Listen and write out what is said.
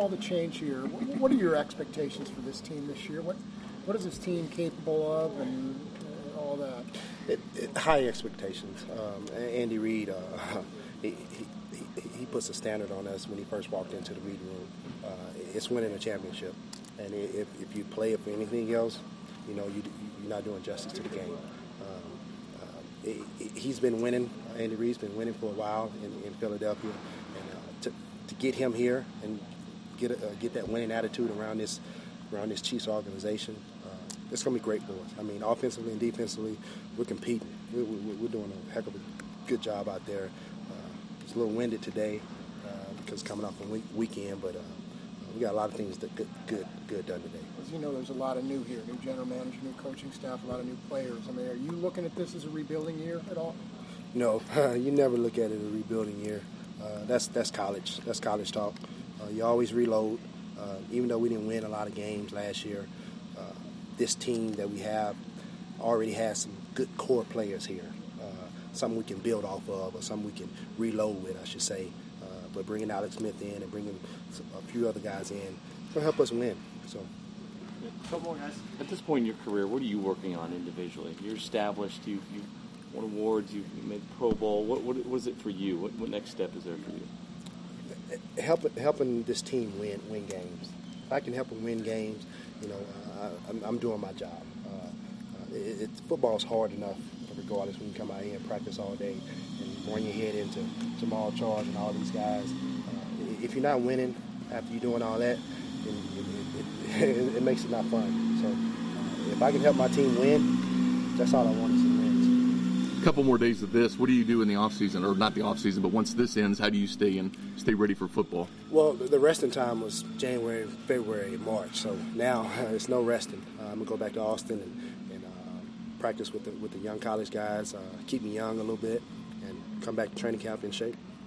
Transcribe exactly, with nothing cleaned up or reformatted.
all the change here, what are your expectations for this team this year? What what is this team capable of, and uh, all that? It, it, high expectations. Um, Andy Reid, uh, he, he, he puts a standard on us when he first walked into the meeting room. Uh, it's winning a championship, and if, if you play it for anything else, you know you, you're not doing justice to the game. Um, uh, it, it, he's been winning. Andy Reid's been winning for a while in, in Philadelphia, and uh, to to get him here and get a, uh, get that winning attitude around this around this Chiefs organization. It's going to be great for us. I mean, offensively and defensively, we're competing. We're, we're, we're doing a heck of a good job out there. Uh, it's a little winded today uh, because coming off a week, weekend, but uh, we got a lot of things that good, good, good done today. As you know, there's a lot of new here, new general manager, new coaching staff, a lot of new players. I mean, are you looking at this as a rebuilding year at all? No, you never look at it as a rebuilding year. Uh, that's that's college. That's college talk. Uh, you always reload. Uh, even though we didn't win a lot of games last year, this team that we have already has some good core players here, uh, some we can build off of, or some we can reload with, I should say. Uh, but bringing Alex Smith in and bringing a few other guys in will help us win. So, couple more guys. At this point in your career, what are you working on individually? You're established. You you won awards. You made Pro Bowl. What what was it for you? What what next step is there for you? Help, helping this team win win games. If I can help them win games, you know, uh, I'm, I'm doing my job. Uh, uh, it, it, football's hard enough, regardless, when you come out here and practice all day and run your head into Jamal Charles and all these guys. Uh, if you're not winning after you're doing all that, then it, it, it, it makes it not fun. So uh, if I can help my team win, that's all I want is to win. A couple more days of this. What do you do in the off season, or not the off season, but once this ends, how do you stay and stay ready for football? Well, the resting time was January, February, and March. So now it's no resting. Uh, I'm gonna go back to Austin and, and uh, practice with the with the young college guys, uh, keep me young a little bit, and come back to training camp in shape.